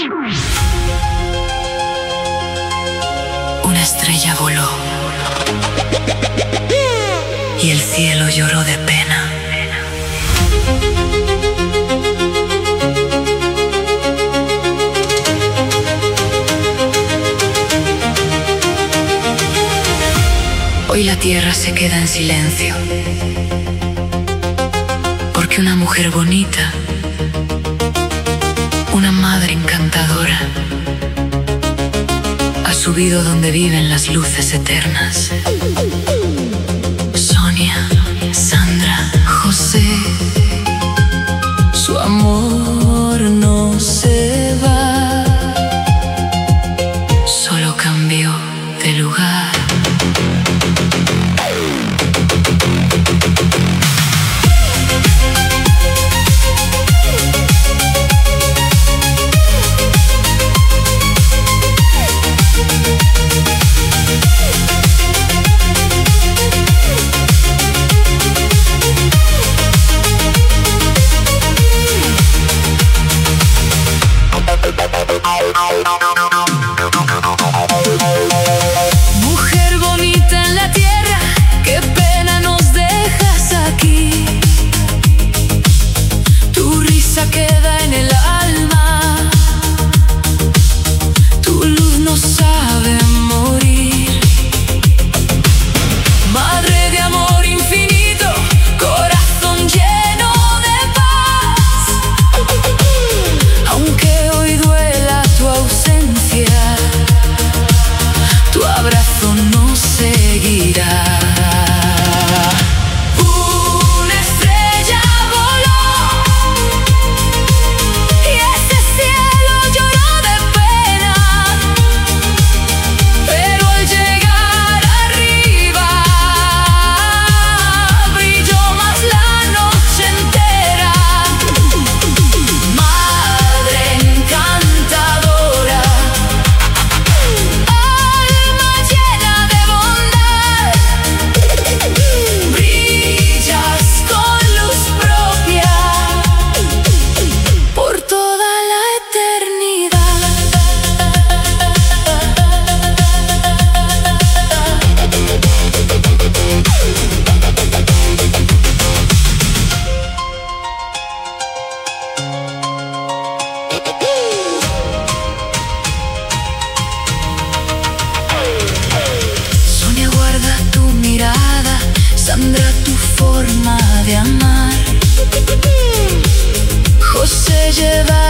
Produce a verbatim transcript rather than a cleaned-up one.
Una estrella voló y el cielo lloró de pena. Hoy la tierra se queda en silencio, porque una mujer bonita, una madre encantadora, ha subido donde viven las luces eternas. Sonia, Sandra, José, su amor no se va, solo cambió de lugar. Mujer bonita en la tierra, qué pena nos dejas aquí. Tu risa queda en el alma, tu luz no sabe morir. Madre de amor infinito, corazón lleno de paz. Aunque hoy duela tu ausencia, tu abrazo no seguirá. Una estrella voló y ese cielo lloró de pena, pero al llegar arriba brilló más la noche entera. Madre encantadora, alma llena de bondad, brillas con luz propia por toda la eternidad. Sonia, guarda tu mirada, Sandra, tu forma de amar. José, lleva